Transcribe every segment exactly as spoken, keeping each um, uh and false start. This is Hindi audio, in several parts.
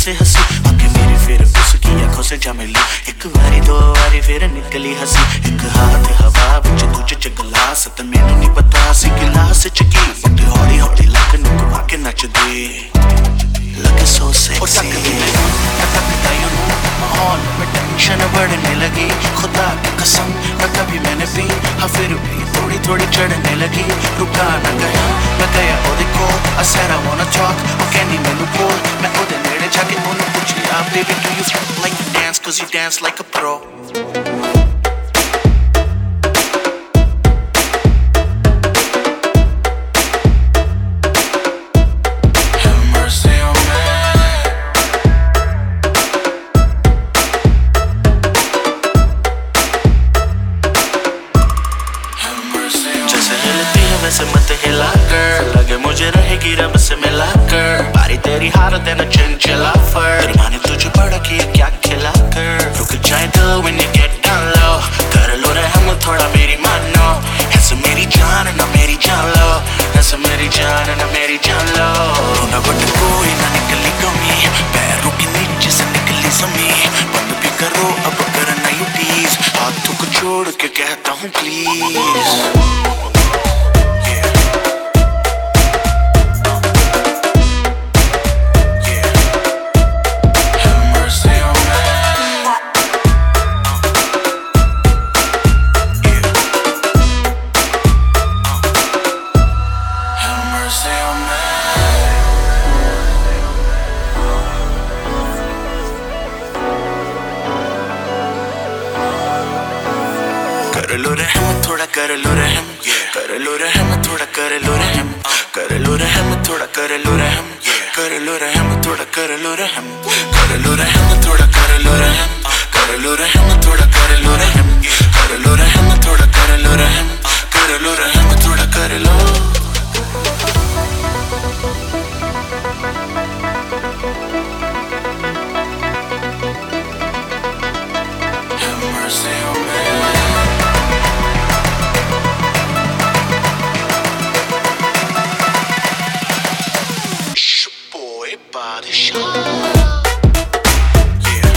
से हंसी आके मेरी फिर उसकी आंखों से जा मिली। एक बारी दो बारी फिर निकली हंसी, एक हाथ हवा विच दूजे च गिलास ते मैनू नहीं पता सी गिलास च की बट हौली हौली लक नू घुमा के नचदे लगे सो सेक्सी। तकता यूं माहौल में टेंशन बढ़ने लगी, खुदा की कसम न कभी मैंने पी हाँ फिर भी थोड़ी थोड़ी चढ़ने लगी। रुका न गया मैं गया ओदे कोल, I said I wanna talk ओ कहनी मैनू बोल। मैं ओदे नेड़े जाके ओनू पुछया baby do you like to dance cause you dance like a pro। से मत हिला कर, लगे मुझे रहेगी रब से मिला कर। बारी तेरी हारत है न चंचला फर, माने तुझे बड़ा किया क्या खिला कर। रुक जाए दिल when you get down low, कर लो रहम थोड़ा मेरी मानो। ऐसे मेरी जान ना मेरी जान लो, ऐसे मेरी जान ना मेरी जान लो। ना बट कोई ना निकली कमी, पैरों के नीचे से निकली ज़मीं। बंद भी करो अब करना यू टीज, हाथों को छोड़ के कहता हूँ प्लीज। कर लो रहम थोड़ा कर लो रहम, कर लो रहम थोड़ा कर लो रहम, कर लो रहम थोड़ा कर लो रहम, कर लो रहम थोड़ा कर लो रहम, कर लो रहम थोड़ा कर लो रहम, कर लो रहम थोड़ा कर लो रहम, कर लो रहम थोड़ा कर लो रहम, कर लो रहम थोड़ा कर लो। Have mercy on me। Body shot. Yeah.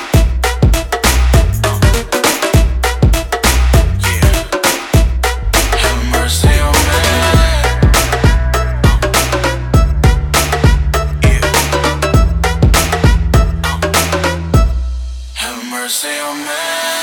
Yeah. Have mercy on me. Yeah. Have mercy on me.